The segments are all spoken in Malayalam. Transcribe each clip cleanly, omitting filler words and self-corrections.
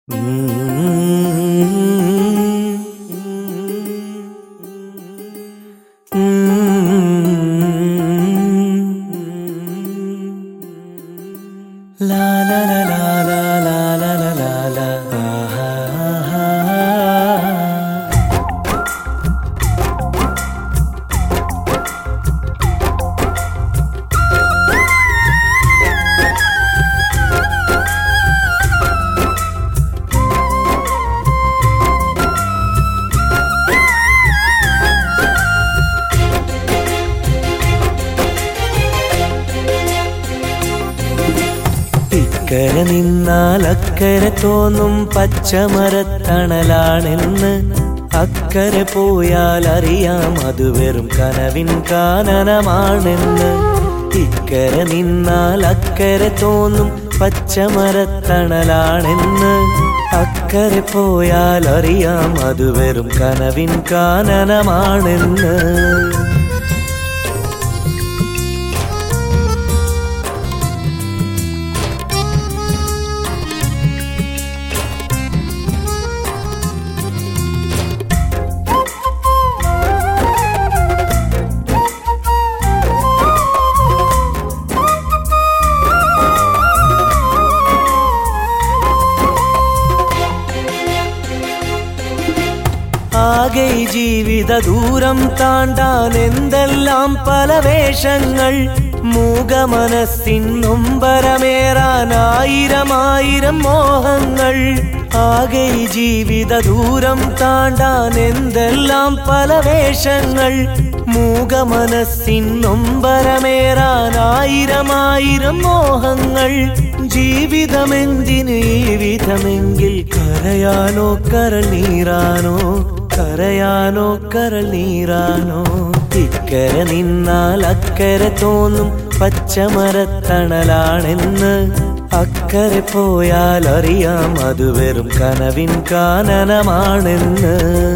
ഇക്കരെ നിന്നാൽ അക്കരെ തോന്നും പച്ചമരത്തണലാണെന്ന്, അക്കരെ പോയാൽ അറിയാം അത് വെറും കനവിൻ കാനനമാണെന്ന്. ഇക്കരെ നിന്നാൽ അക്കരെ തോന്നും പച്ചമരത്തണലാണെന്ന്, അക്കരെ പോയാൽ അറിയാം അത് വെറും കനവിൻ കാനനമാണെന്ന്. ആകെ ജീവിത ദൂരം താണ്ടാൻ എന്തെല്ലാം പല വേഷങ്ങൾ, മൂകമനസ്സിൻ നൊമ്പരമേറാൻ ആയിരം മോഹങ്ങൾ. ആകെ ജീവിത ദൂരം താണ്ടാൻ എന്തെല്ലാം പല വേഷങ്ങൾ, മൂകമനസ്സിൻ നൊമ്പരമേറാൻ ആയിരം മോഹങ്ങൾ. ജീവിതമെന്തിന് ഈ വിധമെങ്കിൽ കരയാനോ കരൾ നീറാനോ, കരയാനോ കരൾ നീറാനോ. ഇക്കരെ നിന്നാൽ അക്കരെ തോന്നും പച്ചമരത്തണലാണെന്ന്, അക്കരെ പോയാൽ അറിയാം അത് വെറും കനവിൻ കാനനമാണെന്ന്.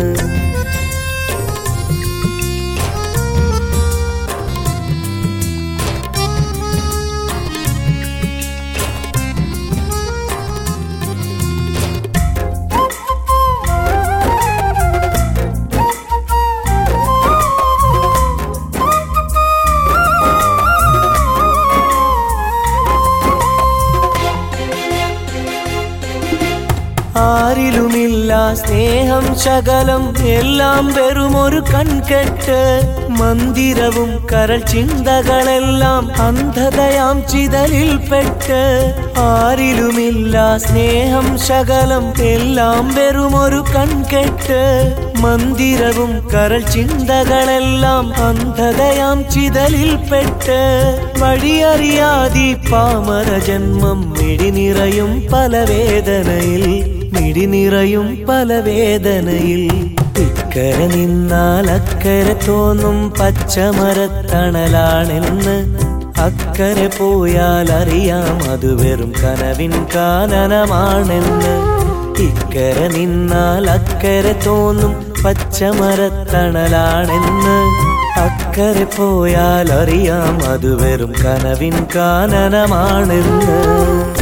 ആരിലുമില്ല സ്നേഹം ശകലം, എല്ലാം വെറുമൊരു കൺകെട്ട്. മന്ദിരവും കരൾ ചിന്തകളെല്ലാം അന്ധതയാം ചിതലിൽപ്പെട്ട്. ആരിലുമില്ല സ്നേഹം ശകലം, എല്ലാം വെറുമൊരു കൺകെട്ട്. മന്ദിരവും കരൾ ചിന്തകളെല്ലാം അന്ധതയാം ചിതലിൽപ്പെട്ട്. വഴിയറിയാതി പാമര ജന്മം മിഴിനിറയും പല വേദനയിൽ, മിഴിനിറയും പല വേദനയിൽ. ഇക്കരെ നിന്നാൽ അക്കരെ തോന്നും പച്ചമരത്തണലാണെന്ന്, അക്കരെ പോയാൽ അറിയാം അത് വെറും കനവിൻ കാനനമാണെന്ന്. ഇക്കരെ നിന്നാൽ അക്കരെ തോന്നും പച്ചമരത്തണലാണെന്ന്, അക്കരെ പോയാൽ അറിയാം അത് വെറും കനവിൻ കാനനമാണെന്ന്.